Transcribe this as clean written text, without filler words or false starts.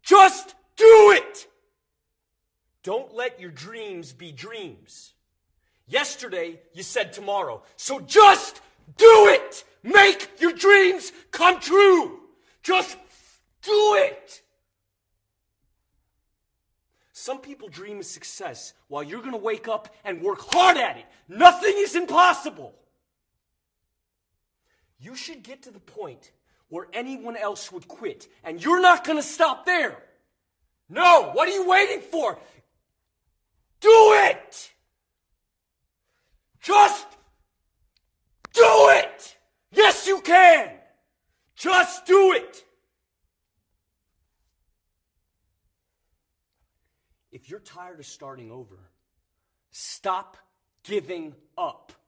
Just do it! Don't let your dreams be dreams. Yesterday, you said tomorrow. So just do it! Make your dreams come true! Just do it! Some people dream of success while you're going to wake up and work hard at it. Nothing is impossible. You should get to the point where anyone else would quit, and you're not going to stop there. No, what are you waiting for? Do it! Just do it! Yes, you can! Just do it! If you're tired of starting over, stop giving up.